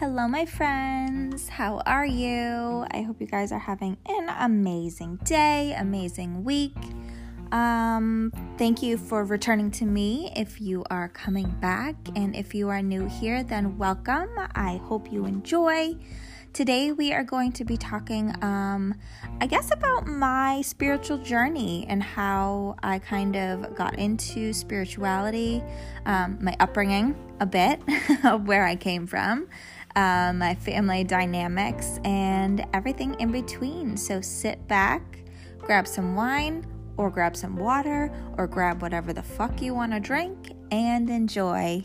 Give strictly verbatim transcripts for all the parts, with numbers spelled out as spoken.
Hello, my friends. How are you? I hope you guys are having an amazing day, amazing week. Um, thank you for returning to me if you are coming back. And if you are new here, then welcome. I hope you enjoy. Today we are going to be talking, um, I guess, about my spiritual journey and how I kind of got into spirituality, um, my upbringing a bit, of where I came from, um, my family dynamics, and everything in between. So sit back, grab some wine, or grab some water, or grab whatever the fuck you want to drink, and enjoy.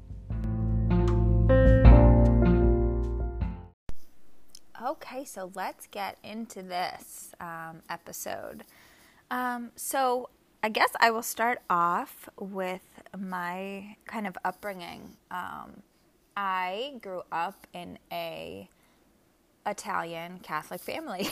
Okay, so let's get into this um, episode. Um, so I guess I will start off with my kind of upbringing. Um, I grew up in a Italian Catholic family.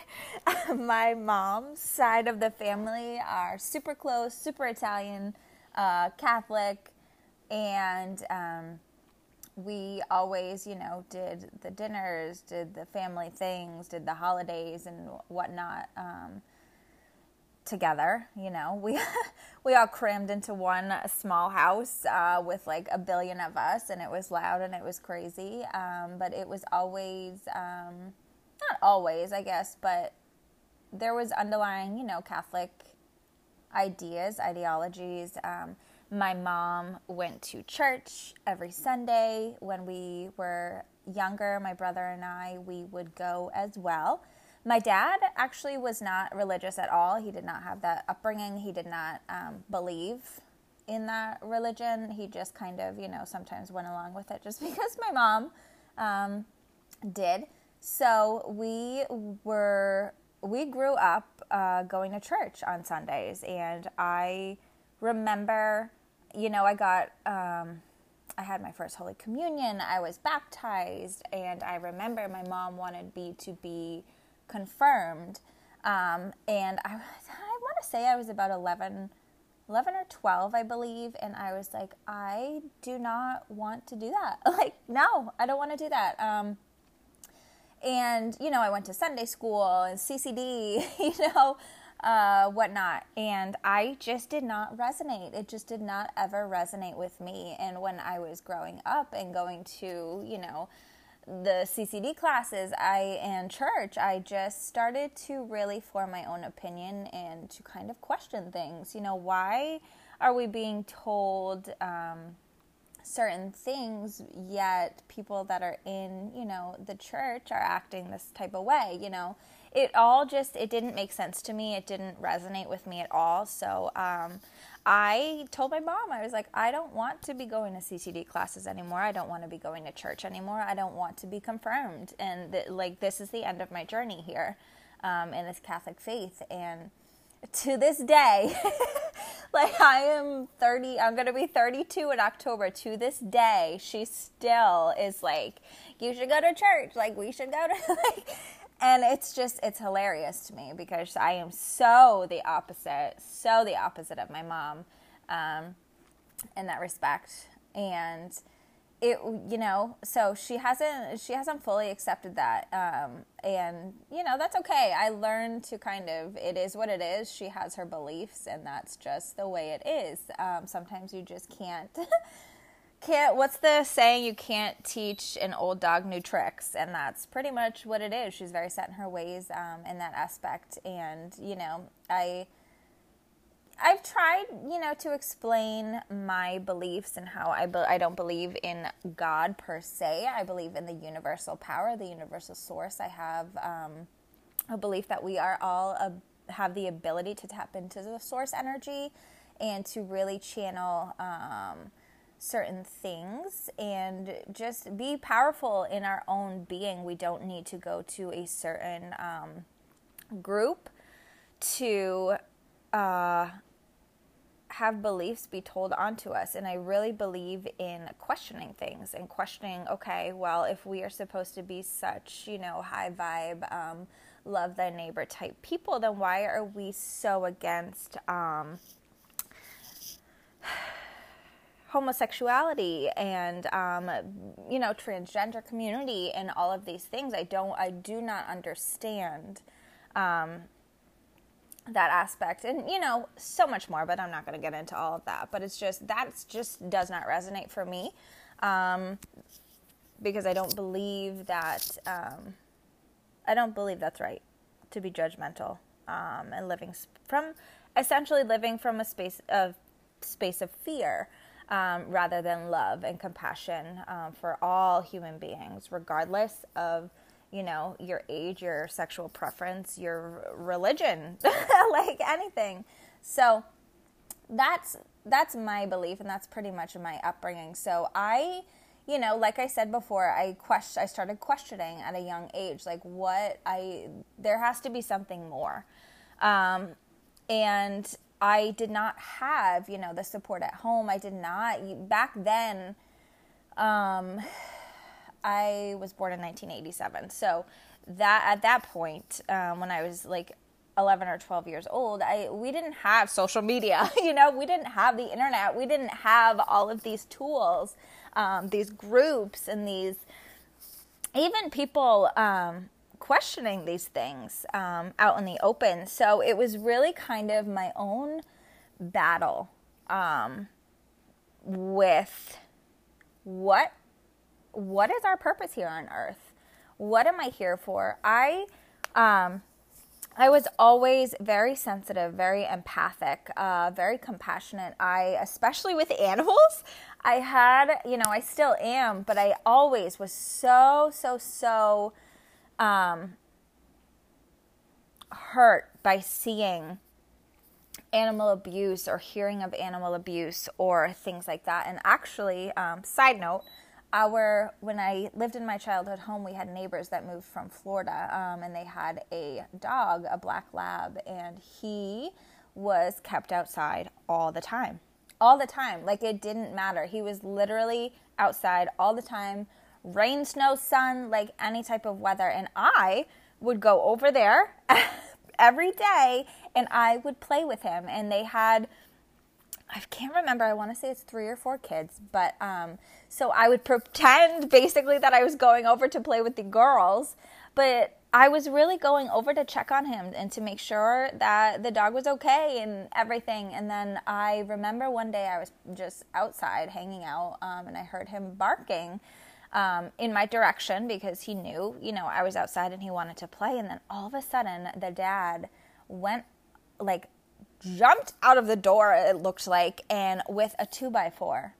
My mom's side of the family are super close, super Italian, uh, Catholic, and um, we always, you know, did the dinners, did the family things, did the holidays and whatnot um, together. You know, we we all crammed into one small house uh, with like a billion of us, and it was loud and it was crazy. Um, but it was always, um, not always, I guess, but there was underlying, you know, Catholic ideas, ideologies. Um, My mom went to church every Sunday. When we were younger, my brother and I, we would go as well. My dad actually was not religious at all. He did not have that upbringing. He did not um, believe in that religion. He just kind of, you know, sometimes went along with it just because my mom um, did. So we were, we grew up uh, going to church on Sundays, and I remember, you know, I got, um, I had my first Holy Communion, I was baptized, and I remember my mom wanted me to be confirmed, um, and I, I want to say I was about eleven, eleven or twelve, I believe, and I was like, I do not want to do that. Like, no, I don't want to do that. Um, and, you know, I went to Sunday school and C C D, you know, Uh, whatnot, and I just did not resonate. It just did not ever resonate with me. And when I was growing up and going to, you know, the C C D classes, I and church, I just started to really form my own opinion and to kind of question things. You know, why are we being told um, certain things, yet people that are in, you know, the church are acting this type of way, you know? It all just, it didn't make sense to me. It didn't resonate with me at all. So um, I told my mom, I was like, I don't want to be going to C C D classes anymore. I don't want to be going to church anymore. I don't want to be confirmed. And th- like, this is the end of my journey here um, in this Catholic faith. And to this day, like I am thirty, I'm going to be thirty-two in October. To this day, she still is like, you should go to church. Like, we should go to, like, and it's just, it's hilarious to me because I am so the opposite, so the opposite of my mom um, in that respect. And it, you know, so she hasn't, she hasn't fully accepted that. Um, and, you know, that's okay. I learned to kind of, it is what it is. She has her beliefs, and that's just the way it is. Um, sometimes you just can't. Can't, what's the saying? You can't teach an old dog new tricks, and that's pretty much what it is. She's very set in her ways um, in that aspect, and, you know, I, I've tried, you know, to explain my beliefs and how I, be, I don't believe in God per se. I believe in the universal power, the universal source. I have um, a belief that we are all, a, have the ability to tap into the source energy and to really channel um certain things and just be powerful in our own being. We don't need to go to a certain um, group to uh, have beliefs be told onto us. And I really believe in questioning things and questioning, okay, well, if we are supposed to be such, you know, high vibe, um, love thy neighbor type people, then why are we so against um, homosexuality and, um, you know, transgender community and all of these things. I don't, I do not understand um, that aspect. And, you know, so much more, but I'm not going to get into all of that. But it's just, that just does not resonate for me um, because I don't believe that, um, I don't believe that's right to be judgmental um, and living from, essentially living from a space of, space of fear. Um, rather than love and compassion um, for all human beings, regardless of, you know, your age, your sexual preference, your religion, like anything. So that's that's my belief, and that's pretty much my upbringing. So I, you know, like I said before, I quest- I started questioning at a young age, like what I, there has to be something more. Um, and I did not have, you know, the support at home. I did not, back then, um, I was born in nineteen eighty-seven. So that, at that point, um, when I was like eleven or twelve years old, I, we didn't have social media, you know, we didn't have the internet. We didn't have all of these tools, um, these groups and these, even people, um, questioning these things um, out in the open. So it was really kind of my own battle um, with what what is our purpose here on earth? What am I here for? I um, I was always very sensitive, very empathic, uh, very compassionate. I, especially with animals, I had, you know, I still am, but I always was so, so, so Um, hurt by seeing animal abuse or hearing of animal abuse or things like that. And actually, um, side note, our when I lived in my childhood home, we had neighbors that moved from Florida, um, and they had a dog, a black lab, and he was kept outside all the time, all the time. Like, it didn't matter. He was literally outside all the time. Rain, snow, sun, like any type of weather. And I would go over there every day and I would play with him. And they had, I can't remember, I want to say it's three or four kids. But um, so I would pretend basically that I was going over to play with the girls. But I was really going over to check on him and to make sure that the dog was okay and everything. And then I remember one day I was just outside hanging out um, and I heard him barking Um, in my direction because he knew, you know, I was outside and he wanted to play. And then all of a sudden, the dad went, like, jumped out of the door, it looked like, and with a two by four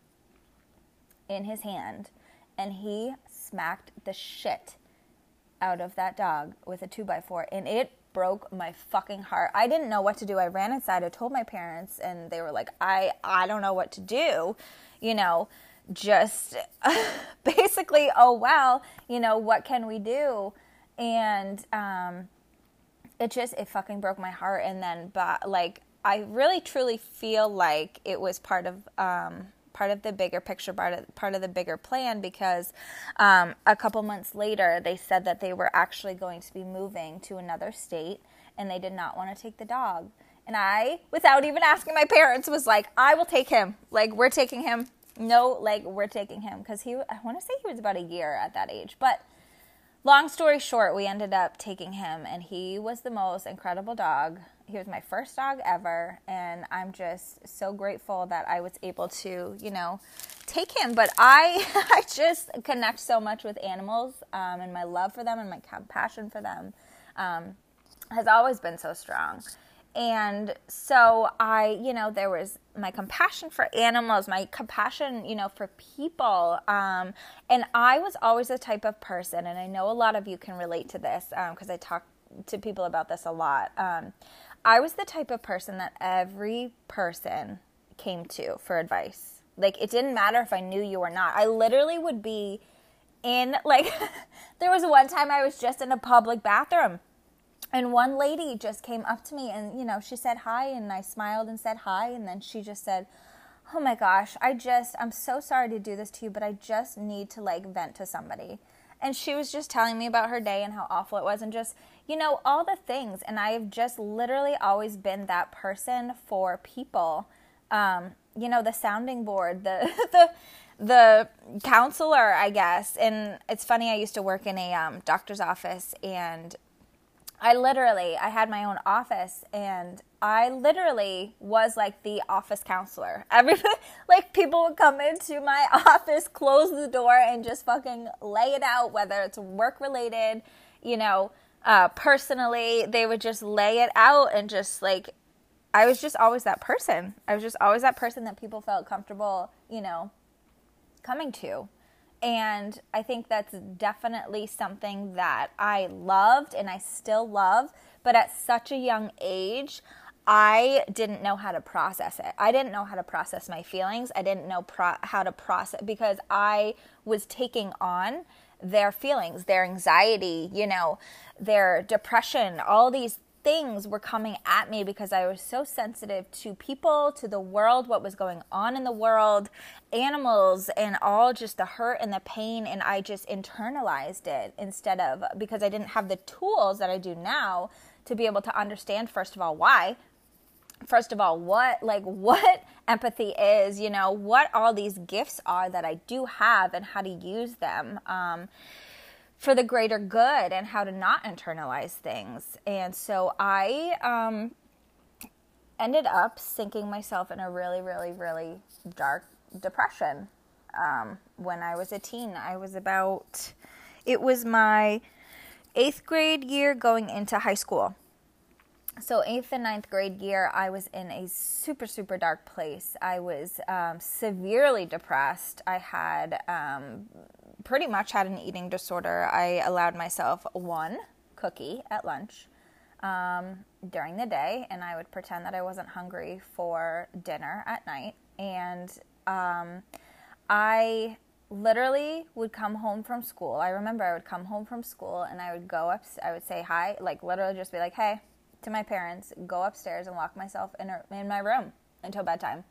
in his hand. And he smacked the shit out of that dog with a two by four. And it broke my fucking heart. I didn't know what to do. I ran inside. I told my parents, and they were like, I, I don't know what to do, you know. Just basically, oh, well, you know, what can we do? And um, it just, it fucking broke my heart. And then, but like, I really truly feel like it was part of, um, part of the bigger picture, part of, part of the bigger plan, because um, a couple months later, they said that they were actually going to be moving to another state, and they did not want to take the dog. And I, without even asking my parents, was like, I will take him. Like, we're taking him. No, like, we're taking him, because he, I want to say he was about a year at that age, but long story short, we ended up taking him, and he was the most incredible dog. He was my first dog ever, and I'm just so grateful that I was able to, you know, take him. But I, I just connect so much with animals, um, and my love for them and my compassion for them um, has always been so strong. And so I, you know, there was my compassion for animals, my compassion, you know, for people. Um, and I was always the type of person, and I know a lot of you can relate to this because um, I talk to people about this a lot. Um, I was the type of person that every person came to for advice. Like, it didn't matter if I knew you or not. I literally would be in, like, there was one time I was just in a public bathroom. And one lady just came up to me and, you know, she said hi, and I smiled and said hi. And then she just said, oh my gosh, I just, I'm so sorry to do this to you, but I just need to, like, vent to somebody. And she was just telling me about her day and how awful it was and just, you know, all the things. And I have just literally always been that person for people. Um, you know, the sounding board, the the the counselor, I guess. And it's funny, I used to work in a um, doctor's office, and I literally, I had my own office, and I literally was like the office counselor. Everybody, like, people would come into my office, close the door, and just fucking lay it out, whether it's work related, you know, uh, personally, they would just lay it out, and just like, I was just always that person. I was just always that person that people felt comfortable, you know, coming to. And I think that's definitely something that I loved and I still love. But at such a young age, I didn't know how to process it. I didn't know how to process my feelings. I didn't know pro- how to process, because I was taking on their feelings, their anxiety, you know, their depression, all these things were coming at me because I was so sensitive to people, to the world, what was going on in the world, animals, and all just the hurt and the pain, and I just internalized it instead of, because I didn't have the tools that I do now to be able to understand, first of all, why, first of all, what, like, what empathy is, you know, what all these gifts are that I do have and how to use them, um, for the greater good, and how to not internalize things. And so I um, ended up sinking myself in a really, really, really dark depression um, when I was a teen. I was about, it was my eighth grade year going into high school. So eighth and ninth grade year, I was in a super, super dark place. I was um, severely depressed. I had um, pretty much had an eating disorder. I allowed myself one cookie at lunch um, during the day, and I would pretend that I wasn't hungry for dinner at night. And um, I literally would come home from school. I remember I would come home from school, and I would go up, I would say hi, like literally just be like, hey, to my parents, go upstairs and lock myself in, a, in my room until bedtime.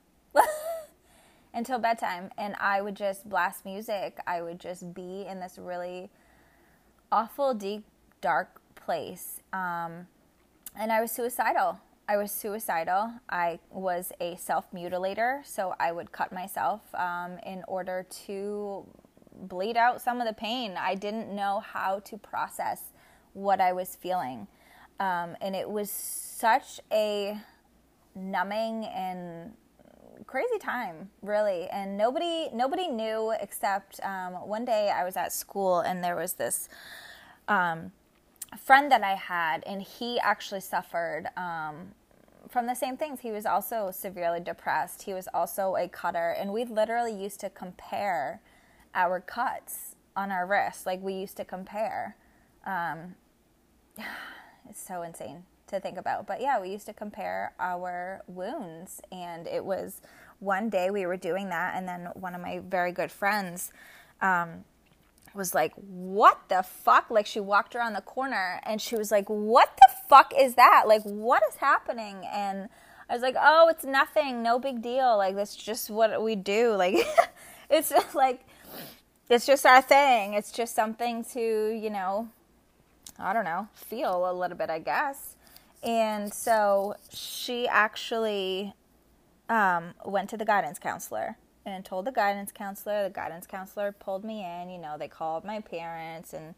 Until bedtime. And I would just blast music. I would just be in this really awful, deep, dark place. Um, and I was suicidal. I was suicidal. I was a self-mutilator, so I would cut myself um, in order to bleed out some of the pain. I didn't know how to process what I was feeling. Um, and it was such a numbing and crazy time, really. And nobody nobody knew except um, one day I was at school, and there was this um, friend that I had, and he actually suffered um, from the same things. He was also severely depressed. He was also a cutter, and we literally used to compare our cuts on our wrists. Like, we used to compare. Um, It's so insane to think about. But yeah, we used to compare our wounds. And it was one day we were doing that. And then one of my very good friends um, was like, what the fuck? Like, she walked around the corner and she was like, what the fuck is that? Like, what is happening? And I was like, oh, it's nothing. No big deal. Like, that's just what we do. Like, it's just like, it's just our thing. It's just something to, you know, I don't know, feel a little bit, I guess. And so she actually um, went to the guidance counselor and told the guidance counselor. The guidance counselor pulled me in. You know, they called my parents and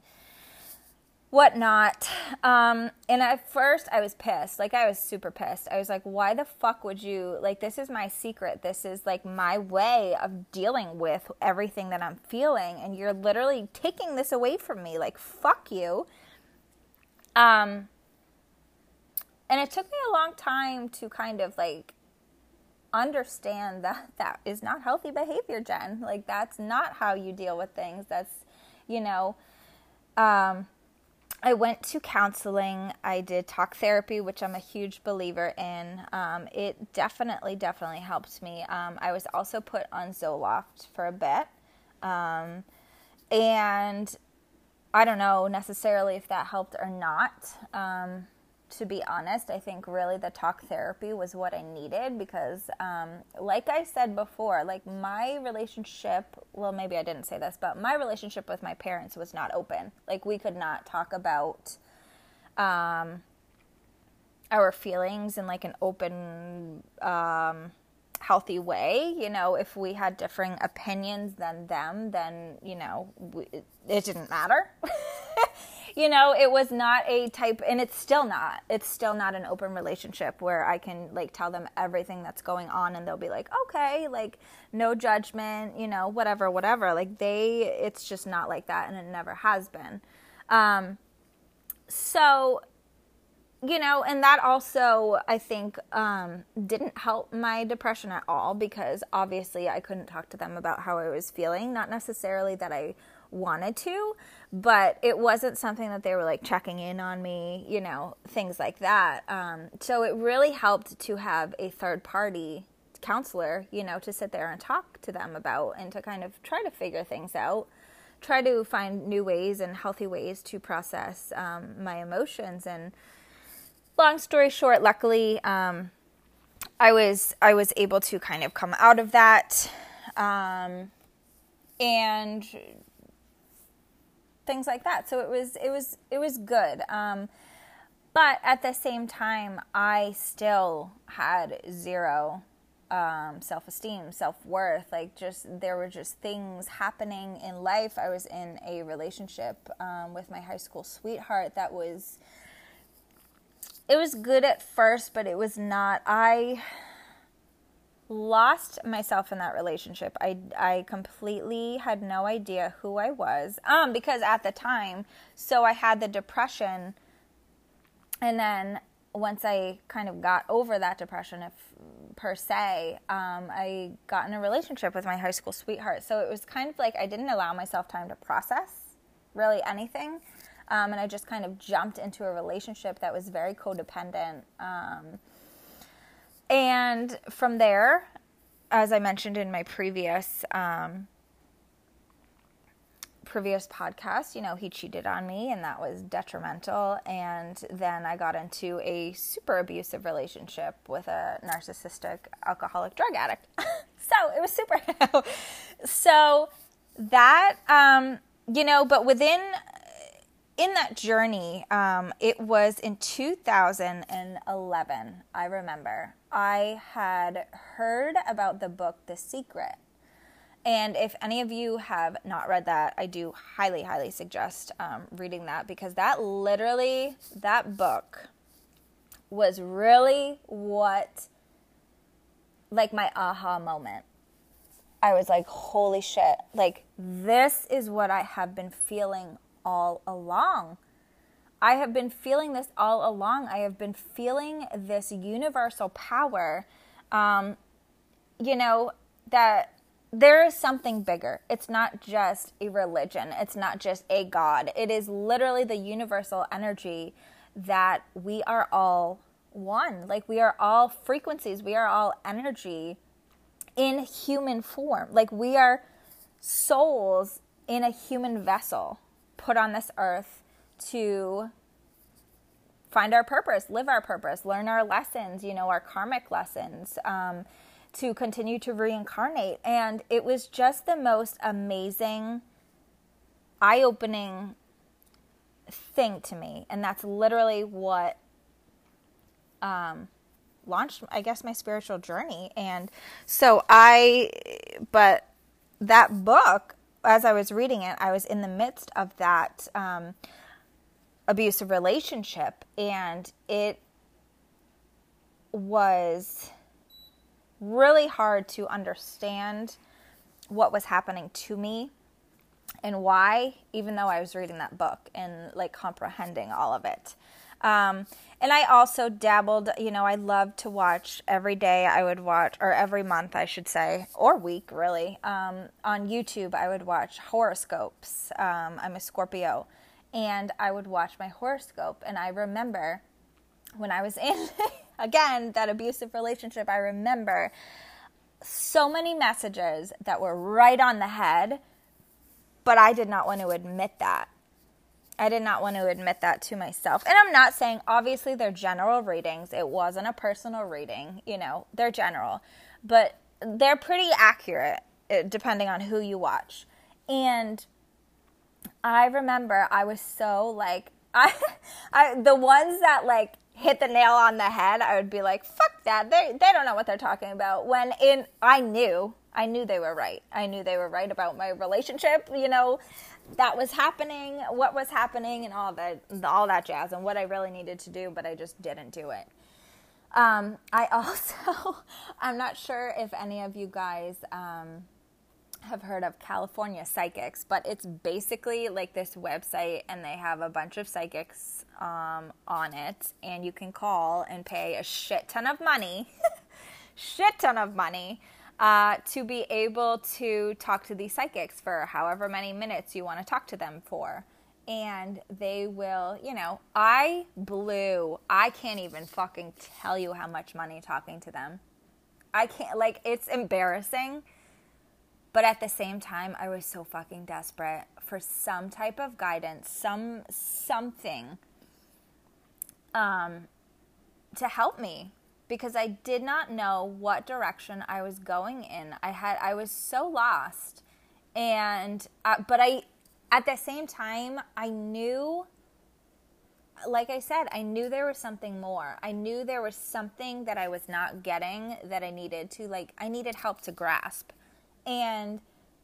whatnot. Um, and at first I was pissed. Like, I was super pissed. I was like, why the fuck would you, like, this is my secret. This is like my way of dealing with everything that I'm feeling. And you're literally taking this away from me. Like, fuck you. Um, and it took me a long time to kind of like understand that that is not healthy behavior, Jen. Like, that's not how you deal with things. That's, you know, um, I went to counseling. I did talk therapy, which I'm a huge believer in. Um, it definitely, definitely helped me. Um, I was also put on Zoloft for a bit. Um, and I don't know necessarily if that helped or not. Um, to be honest, I think really the talk therapy was what I needed because, um, like I said before, like my relationship, well, maybe I didn't say this, but my relationship with my parents was not open. Like, we could not talk about um, our feelings in like an open, um, healthy way. You know, if we had differing opinions than them, then, you know, we, it didn't matter. You know, it was not a type, and it's still not, it's still not an open relationship where I can, like, tell them everything that's going on, and they'll be like, okay, like, no judgment, you know, whatever, whatever. Like, they, it's just not like that, and it never has been. Um, so, you know, and that also, I think, um, didn't help my depression at all, because obviously I couldn't talk to them about how I was feeling. Not necessarily that I wanted to, but it wasn't something that they were like checking in on me, you know, things like that. Um, so it really helped to have a third party counselor, you know, to sit there and talk to them about, and to kind of try to figure things out, try to find new ways and healthy ways to process um, my emotions. And long story short, luckily, um, I was I was able to kind of come out of that, um, and things like that. So it was it was it was good. Um, but at the same time, I still had zero um, self-esteem, self-worth. Like, just there were just things happening in life. I was in a relationship um, with my high school sweetheart that was. It was good at first, but it was not. I lost myself in that relationship. I, I completely had no idea who I was, um, because at the time, so I had the depression, and then once I kind of got over that depression, if per se, um, I got in a relationship with my high school sweetheart. So it was kind of like I didn't allow myself time to process really anything. Um, and I just kind of jumped into a relationship that was very codependent. Um, and from there, as I mentioned in my previous um, previous podcast, you know, he cheated on me, and that was detrimental. And then I got into a super abusive relationship with a narcissistic alcoholic drug addict. So it was super. So that, um, you know, but within... In that journey, um, it was in two thousand eleven, I remember, I had heard about the book The Secret. And if any of you have not read that, I do highly, highly suggest um, reading that, because that literally, that book was really what, like, my aha moment. I was like, holy shit, like, this is what I have been feeling all along. I have been feeling this all along. I have been feeling this universal power, um, you know, that there is something bigger. It's not just a religion. It's not just a God. It is literally the universal energy that we are all one. Like, we are all frequencies. We are all energy in human form. Like, we are souls in a human vessel, put on this earth to find our purpose, live our purpose, learn our lessons, you know, our karmic lessons, um, to continue to reincarnate. And it was just the most amazing, eye-opening thing to me. And that's literally what um, launched, I guess, my spiritual journey. And so I, but that book, as I was reading it, I was in the midst of that um, abusive relationship, and it was really hard to understand what was happening to me and why, even though I was reading that book and, like, comprehending all of it. Um, and I also dabbled, you know, I love to watch every day. I would watch, or every month, I should say, or week, really. Um, on YouTube, I would watch horoscopes. Um, I'm a Scorpio, and I would watch my horoscope. And I remember when I was in, again, that abusive relationship, I remember so many messages that were right on the head, but I did not want to admit that. I did not want to admit that to myself. And I'm not saying, obviously, they're general readings. It wasn't a personal reading. You know, they're general. But they're pretty accurate, depending on who you watch. And I remember I was so, like, I, I, the ones that like hit the nail on the head, I would be like, fuck that. They they don't know what they're talking about. When in, I knew, I knew they were right. I knew they were right about my relationship, you know, that was happening, what was happening, and all that, all that jazz, and what I really needed to do, but I just didn't do it. Um, I also, I'm not sure if any of you guys um, have heard of California Psychics, but it's basically like this website, and they have a bunch of psychics um, on it, and you can call and pay a shit ton of money, shit ton of money, uh, to be able to talk to these psychics for however many minutes you want to talk to them for. And they will, you know, I blew, I can't even fucking tell you how much money talking to them. I can't, like, it's embarrassing. But at the same time, I was so fucking desperate for some type of guidance, some, something, um, to help me. Because I did not know what direction I was going in. I had, I was so lost. And, uh, but I, at the same time, I knew, like I said, I knew there was something more. I knew there was something that I was not getting that I needed to, like, I needed help to grasp. And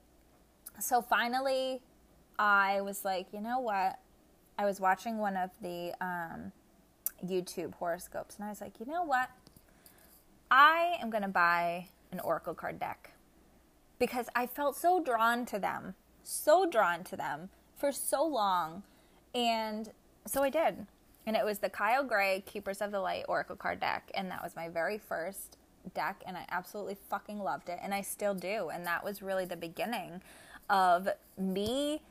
so finally, I was like, you know what? I was watching one of the um, YouTube horoscopes, and I was like, you know what? I am going to buy an oracle card deck because I felt so drawn to them. so drawn to them for so long. And so I did. And it was the Kyle Gray Keepers of the Light Oracle card deck. And that was my very first deck. And I absolutely fucking loved it. And I still do. And that was really the beginning of me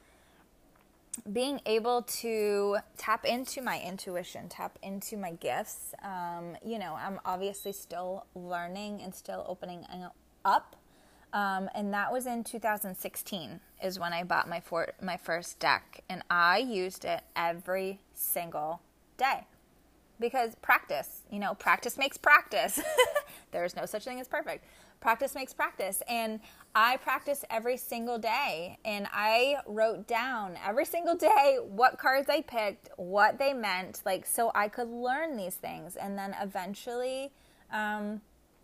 being able to tap into my intuition, tap into my gifts. Um, you know, I'm obviously still learning and still opening up. Um, and that was in two thousand sixteen is when I bought my for, my first deck, and I used it every single day because practice, you know, practice makes practice. There's no such thing as perfect. Practice makes practice, and I practiced every single day, and I wrote down every single day what cards I picked, what they meant, like, so I could learn these things. And then eventually, um,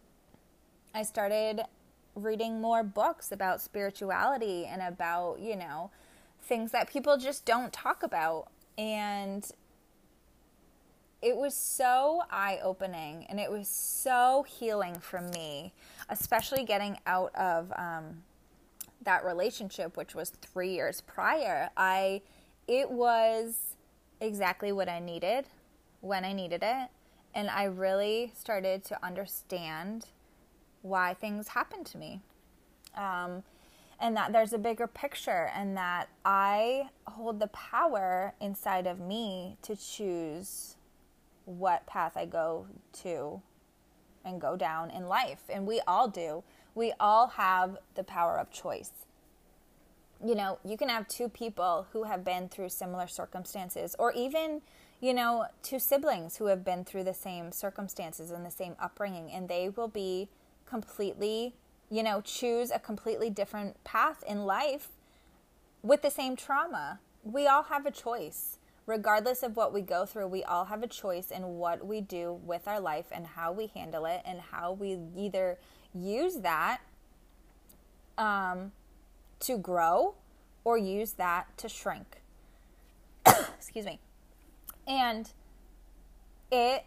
I started reading more books about spirituality and about, you know, things that people just don't talk about. And it was so eye-opening, and it was so healing for me, especially getting out of um, that relationship, which was three years prior. I, it was exactly what I needed when I needed it, and I really started to understand why things happen to me. Um, and that there's a bigger picture, and that I hold the power inside of me to choose what path I go to and go down in life. And we all do. We all have the power of choice. You know, you can have two people who have been through similar circumstances, or even, you know, two siblings who have been through the same circumstances and the same upbringing, and they will be completely, you know, choose a completely different path in life with the same trauma. We all have a choice. Regardless of what we go through, we all have a choice in what we do with our life and how we handle it, and how we either use that um, to grow or use that to shrink. Excuse me. And it,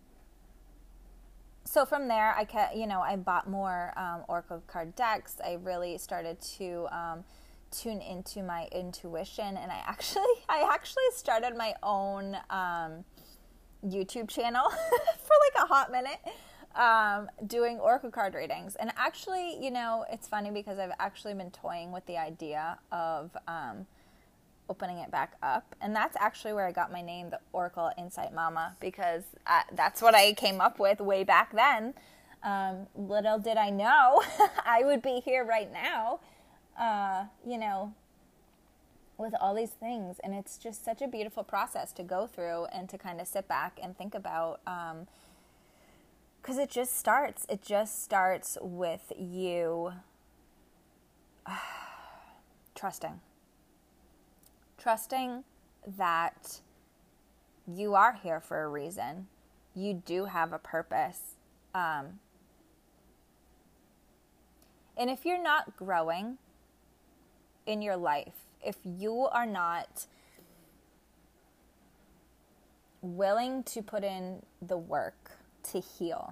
so from there, I kept, you know, I bought more um, oracle card decks. I really started to um, tune into my intuition, and I actually, I actually started my own um, YouTube channel for like a hot minute, um, doing oracle card readings. And actually, you know, it's funny because I've actually been toying with the idea of um, opening it back up, and that's actually where I got my name, the Oracle Insight Mama, because I, that's what I came up with way back then. Um, little did I know I would be here right now, uh, you know, with all these things. And it's just such a beautiful process to go through and to kind of sit back and think about, um, because it just starts, it just starts with you uh, trusting. Trusting that you are here for a reason. You do have a purpose. Um, and if you're not growing in your life, if you are not willing to put in the work to heal,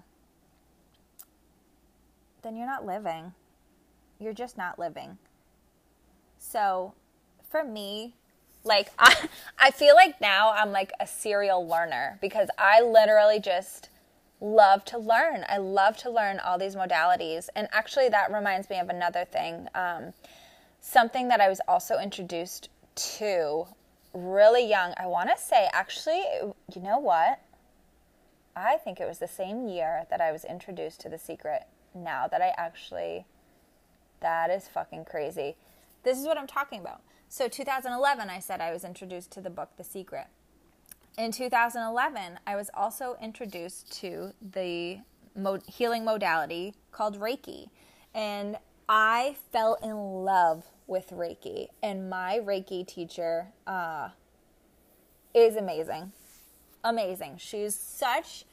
then you're not living. You're just not living. So for me, like, I, I feel like now I'm like a serial learner because I literally just love to learn. I love to learn all these modalities. And actually that reminds me of another thing. Um, something that I was also introduced to really young. I want to say, actually, you know what? I think it was the same year that I was introduced to The Secret. Now that I actually, that is fucking crazy. This is what I'm talking about. So two thousand eleven, I said I was introduced to the book The Secret. In two thousand eleven, I was also introduced to the mo- healing modality called Reiki. And I fell in love with Reiki. And my Reiki teacher uh, is amazing. Amazing. She's such...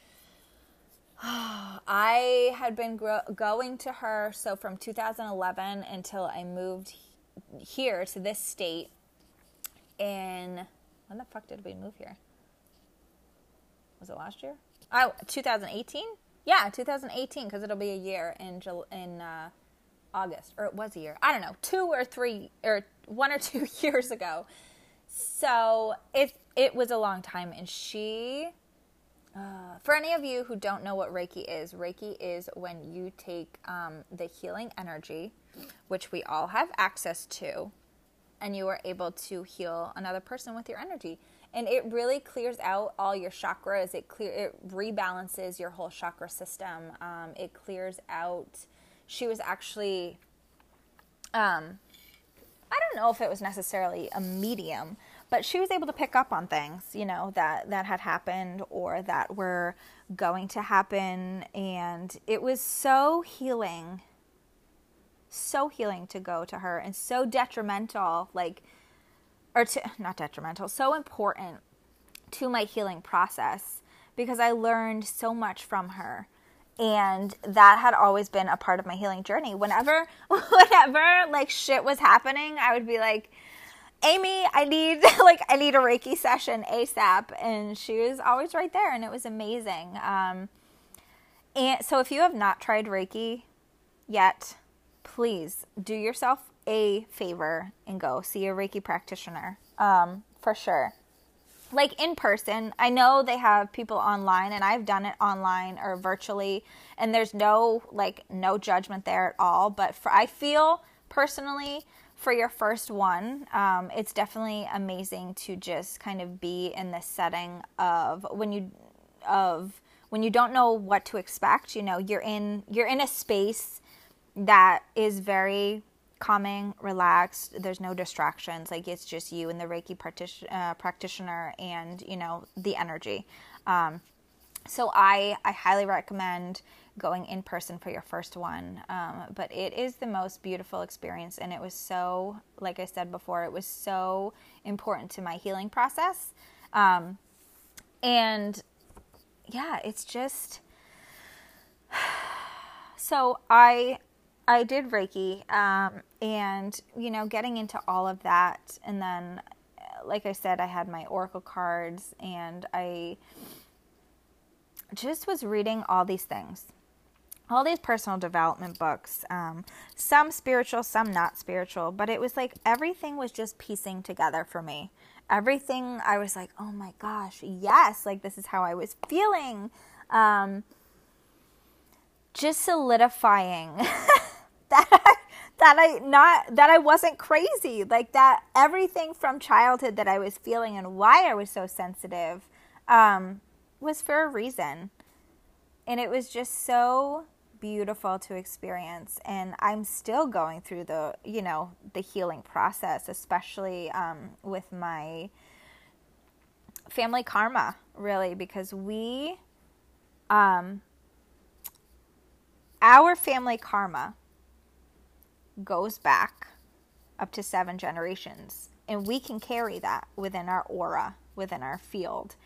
I had been gro- going to her, so from two thousand eleven until I moved here to this state in... When the fuck did we move here? Was it last year? Oh, two thousand eighteen? Yeah, two thousand eighteen, because it'll be a year in Jul- in uh, August. Or it was a year. I don't know. Two or three, or one or two years ago. So it, it was a long time. And she... Uh, for any of you who don't know what Reiki is, Reiki is when you take um, the healing energy, which we all have access to, and you are able to heal another person with your energy. And it really clears out all your chakras. It clear it rebalances your whole chakra system. Um, it clears out. She was actually, um, I don't know if it was necessarily a medium, but she was able to pick up on things, you know, that, that had happened or that were going to happen. And it was so healing, so healing to go to her, and so detrimental, like, or to, not detrimental, so important to my healing process because I learned so much from her. And that had always been a part of my healing journey. Whenever, whenever like shit was happening, I would be like, Amy, I need like I need a Reiki session ASAP, and she was always right there, and it was amazing. Um, and so, if you have not tried Reiki yet, please do yourself a favor and go see a Reiki practitioner um, for sure. Like in person, I know they have people online, and I've done it online or virtually, and there's no like no judgment there at all. But for I feel personally, for your first one, um, it's definitely amazing to just kind of be in this setting of when you of when you don't know what to expect. You know, you're in you're in a space that is very calming, relaxed. There's no distractions. Like it's just you and the Reiki practitioner, uh, practitioner, and you know the energy. Um, so I I highly recommend going in person for your first one. Um, but it is the most beautiful experience, and it was so, like I said before, it was so important to my healing process. Um, and yeah, it's just, so I, I did Reiki, um, and, you know, getting into all of that. And then, like I said, I had my Oracle cards, and I just was reading all these things. All these personal development books, um, some spiritual, some not spiritual, but it was like everything was just piecing together for me. Everything, I was like, oh my gosh, yes, like this is how I was feeling. Um, just solidifying that I, that I not that I wasn't crazy, like that everything from childhood that I was feeling and why I was so sensitive um, was for a reason, and it was just so beautiful to experience. And I'm still going through the, you know, the healing process, especially um, with my family karma, really, because we, um, our family karma goes back up to seven generations, and we can carry that within our aura, within our field.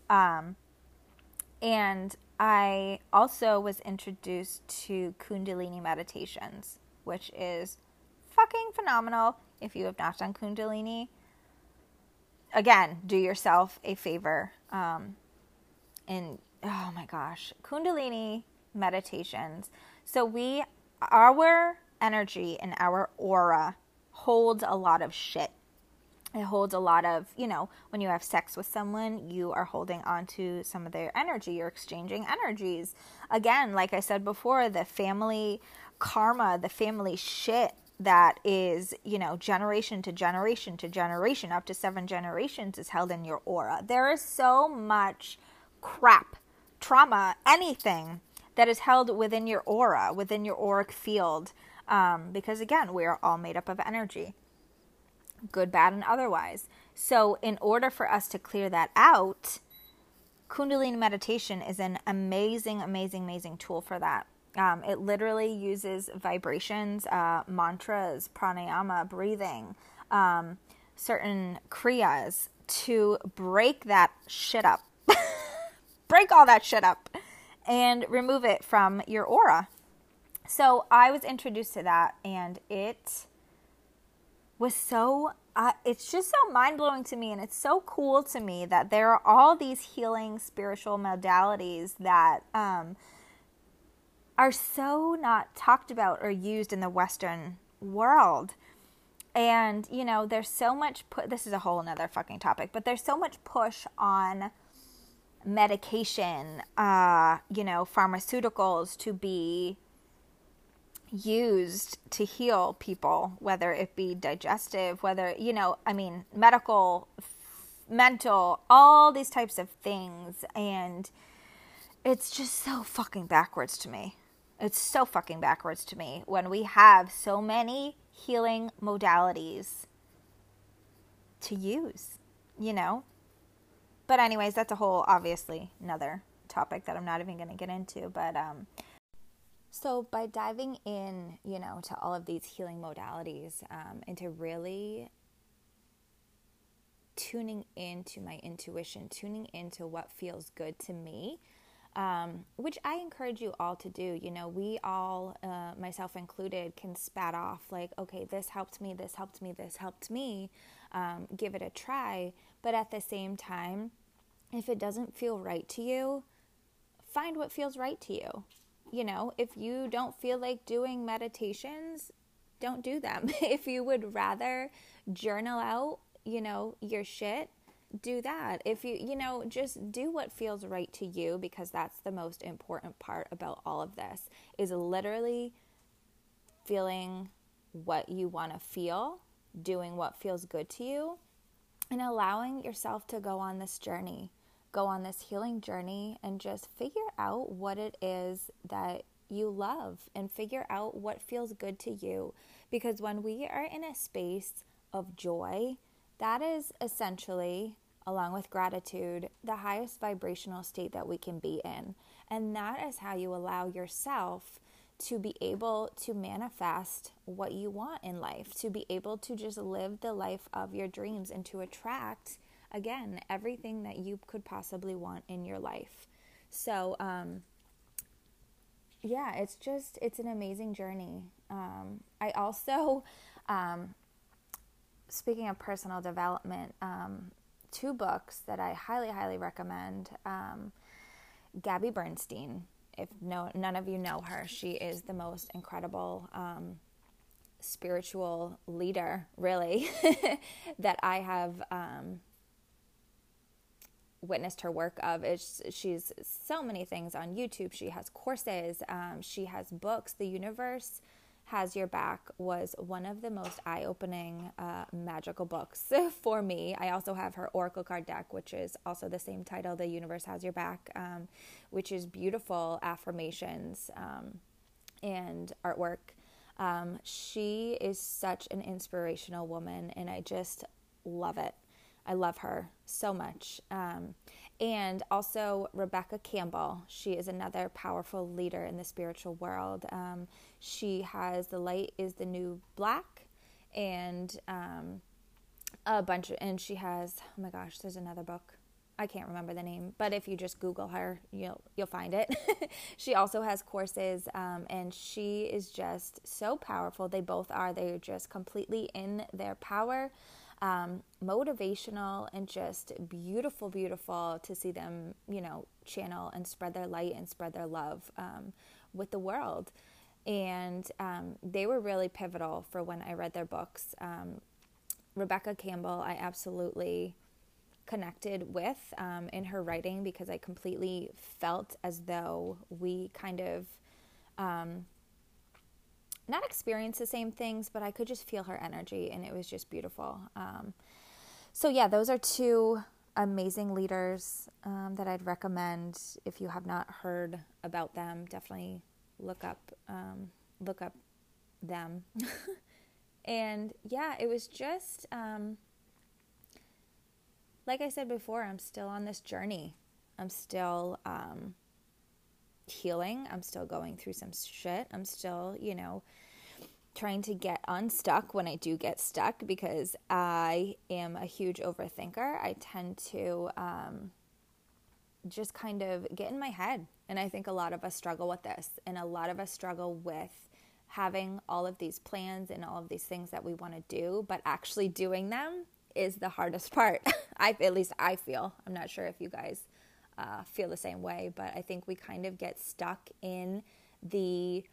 Um, and I also was introduced to Kundalini meditations, which is fucking phenomenal. If you have not done Kundalini, again, do yourself a favor. Um, and oh my gosh, Kundalini meditations. So we, our energy and our aura holds a lot of shit. It holds a lot of, you know, when you have sex with someone, you are holding on to some of their energy. You're exchanging energies. Again, like I said before, the family karma, the family shit that is, you know, generation to generation to generation, up to seven generations is held in your aura. There is so much crap, trauma, anything that is held within your aura, within your auric field. Um, because again, we are all made up of energy. Good, bad, and otherwise. So in order for us to clear that out, Kundalini meditation is an amazing, amazing, amazing tool for that. Um, it literally uses vibrations, uh, mantras, pranayama, breathing, um, certain kriyas to break that shit up. Break all that shit up and remove it from your aura. So I was introduced to that, and it was so, uh, it's just so mind-blowing to me, and it's so cool to me that there are all these healing spiritual modalities that um, are so not talked about or used in the Western world. And, you know, there's so much, pu- this is a whole nother fucking topic, but there's so much push on medication, uh, you know, pharmaceuticals to be used to heal people, whether it be digestive, whether, you know, I mean, medical, f- mental, all these types of things. And it's just so fucking backwards to me. It's so fucking backwards to me when we have so many healing modalities to use, you know? But anyways, that's a whole, obviously, another topic that I'm not even going to get into. But, um, so by diving in, you know, to all of these healing modalities, um, and to really tuning into my intuition, tuning into what feels good to me, um, which I encourage you all to do. You know, we all, uh, myself included, can spat off like, okay, this helped me, this helped me, this helped me, um, give it a try. But at the same time, if it doesn't feel right to you, find what feels right to you. You know, if you don't feel like doing meditations, don't do them. If you would rather journal out, you know, your shit, do that. If you, you know, just do what feels right to you, because that's the most important part about all of this, is literally feeling what you want to feel, doing what feels good to you, and allowing yourself to go on this journey, go on this healing journey, and just figure out what it is that you love and figure out what feels good to you. Because when we are in a space of joy, that is essentially, along with gratitude, the highest vibrational state that we can be in. And that is how you allow yourself to be able to manifest what you want in life, to be able to just live the life of your dreams and to attract, again, everything that you could possibly want in your life. So, um, yeah, it's just, it's an amazing journey. Um, I also, um, speaking of personal development, um, two books that I highly, highly recommend. Um, Gabby Bernstein, if no, none of you know her, she is the most incredible um, spiritual leader, really, that I have um, witnessed her work of. It's, she's so many things on YouTube. She has courses. Um, she has books. The Universe Has Your Back was one of the most eye-opening uh, magical books for me. I also have her Oracle card deck, which is also the same title, The Universe Has Your Back, um, which is beautiful affirmations um, and artwork. Um, she is such an inspirational woman, and I just love it. I love her so much. Um, and also Rebecca Campbell. She is another powerful leader in the spiritual world. Um, she has The Light is the New Black, and um, a bunch of, and she has, oh my gosh, there's another book. I can't remember the name, but if you just Google her, you'll you'll find it. She also has courses, um, and she is just so powerful. They both are. They're just completely in their power, um, motivational, and just beautiful, beautiful to see them, you know, channel and spread their light and spread their love um, with the world. And um, they were really pivotal for when I read their books. Um, Rebecca Campbell, I absolutely connected with um, in her writing, because I completely felt as though we kind of um, not experience the same things, but I could just feel her energy, and it was just beautiful. Um, so yeah, those are two amazing leaders um, that I'd recommend. If you have not heard about them, definitely look up um, look up them. And yeah, it was just um, like I said before, I'm still on this journey. I'm still um, healing. I'm still going through some shit. I'm still, you know, trying to get unstuck when I do get stuck, because I am a huge overthinker. I tend to um, just kind of get in my head. And I think a lot of us struggle with this. And a lot of us struggle with having all of these plans and all of these things that we want to do, but actually doing them is the hardest part. I at least I feel. I'm not sure if you guys uh, feel the same way, but I think we kind of get stuck in the,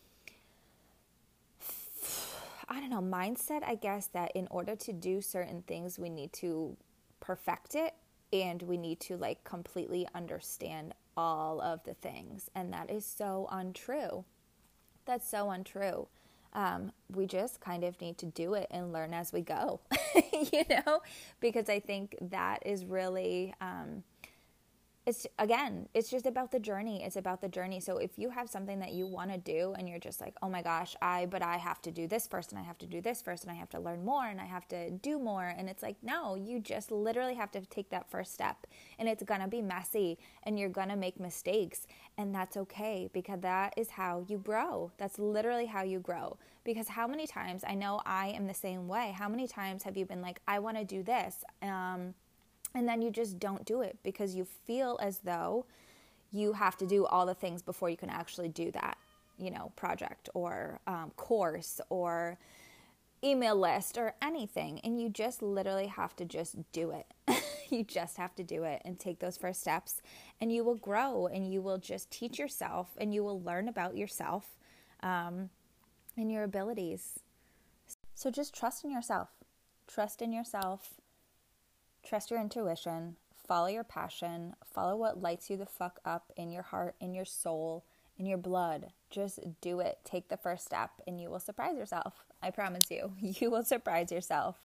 I don't know, mindset, I guess, that in order to do certain things, we need to perfect it, and we need to like completely understand all of the things. And that is so untrue. That's so untrue. Um, we just kind of need to do it and learn as we go, you know, because I think that is really, um, it's again, it's just about the journey. It's about the journey. So if you have something that you want to do and you're just like, oh my gosh, I, but I have to do this first, and I have to do this first, and I have to learn more, and I have to do more. And it's like, no, you just literally have to take that first step, and it's going to be messy, and you're going to make mistakes, and that's okay, because that is how you grow. That's literally how you grow. Because how many times, I know I am the same way. How many times have you been like, I want to do this, um, and then you just don't do it because you feel as though you have to do all the things before you can actually do that, you know, project or um, course or email list or anything. And you just literally have to just do it. You just have to do it and take those first steps, and you will grow, and you will just teach yourself, and you will learn about yourself um, and your abilities. So just trust in yourself. Trust in yourself. Trust your intuition, follow your passion, follow what lights you the fuck up in your heart, in your soul, in your blood. Just do it. Take the first step, and you will surprise yourself. I promise you, you will surprise yourself.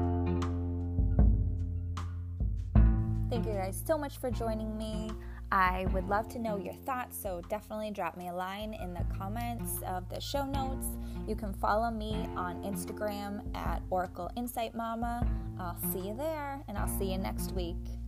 Thank you guys so much for joining me. I would love to know your thoughts, so definitely drop me a line in the comments of the show notes. You can follow me on Instagram at Oracle Insight Mama. I'll see you there, and I'll see you next week.